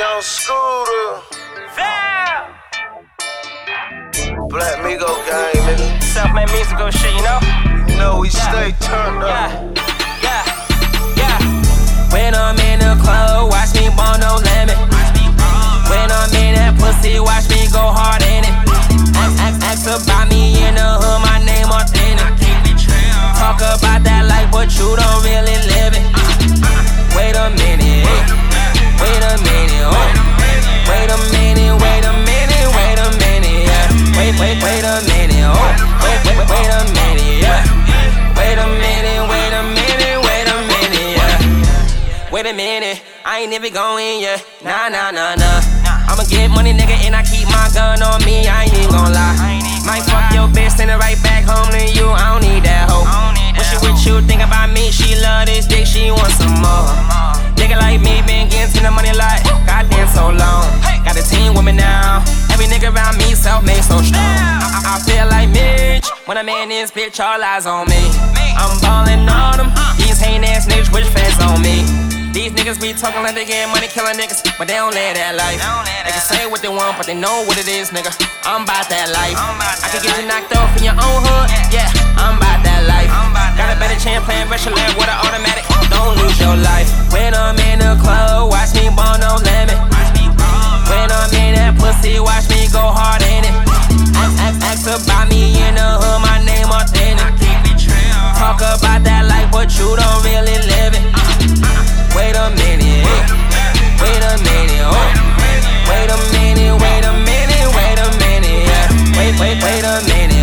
Young Scooter. Black Migo gang, nigga. Self-made musical shit, you know? You know we stay turned up. Yeah. When I'm in the club, watch me ball no limit. When I'm in that pussy, watch me go hard in it. Ask about me in the hood, my name authentic. Talk about that life, but you don't really live it. Wait a minute, wait a minute, wait a minute, wait a minute, wait a minute, yeah. Wait a minute, wait a minute, yeah. Wait a minute, wait a minute, wait a minute, yeah. Wait a minute, I ain't never going, yeah. Nah. I'ma get money, nigga, and I keep my gun on me, I ain't gon' lie. Might fuck your bitch, send it right back home to you, I don't need that hoe. When she with you, think about me, she love this dick, she want some more. Nigga like me been getting to the money like goddamn so long. Got a team with me now, every nigga around me self-made so strong. I feel like Mitch, when I'm in this bitch, all eyes on me. I'm ballin' on them, these hatin' ass niggas wish fans on me. These niggas be talking like they get money, killing niggas, but they don't live that life. They can say what they want, but they know what it is, nigga. I'm about that life. I can get you knocked off in your own hood, yeah, I'm about that life. Got a better chance playing wrestler with an automatic, don't lose your life. When I'm in the club, watch me ball no limit. When I'm in that pussy, watch me go hard in it. Ask about me in the hood, my name authentic. Talk about that life, but you don't really live it. Wait a minute, wait a minute, wait a minute, wait a minute, wait a minute, yeah. Wait a minute, wait a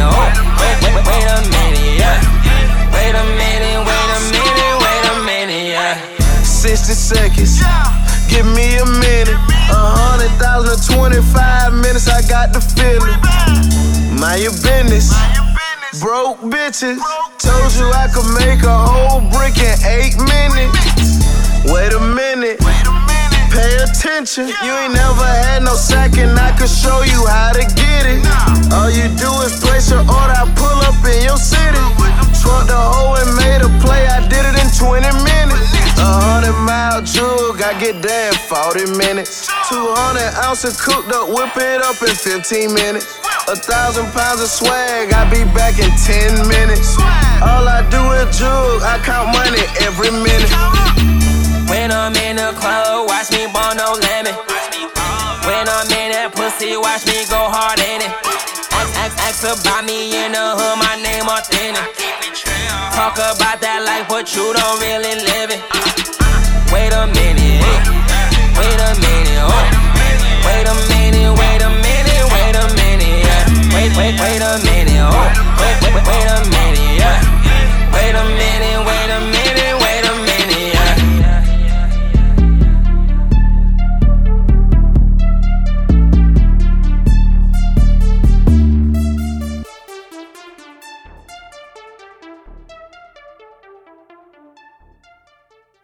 minute, yeah. Wait a minute, wait a minute, yeah. 60 seconds, give me a minute. 100,000 25 minutes, I got the feeling. Mind your business. Broke bitches, told you I could make a whole brick in 8 minutes. Wait a minute, pay attention. You ain't never had no second, I could show you how to get it. All you do is place your order, I pull up in your city. Fucked the hoe and made a play, I did it in 20 minutes. 100-mile jug, I get there in 40 minutes. 200 ounces cooked up, whip it up in 15 minutes. 1,000 pounds of swag, I be back in 10 minutes. All I do is jug, I count money every minute. When I'm in the club, watch me ball no limit. When I'm in that pussy, watch me go hard in it. Ask about me in the hood, my name authentic. Talk about that life, but you don't really live it. Wait a minute, wait a minute, wait a minute, wait a minute, wait a minute, yeah. Wait a minute, wait a minute.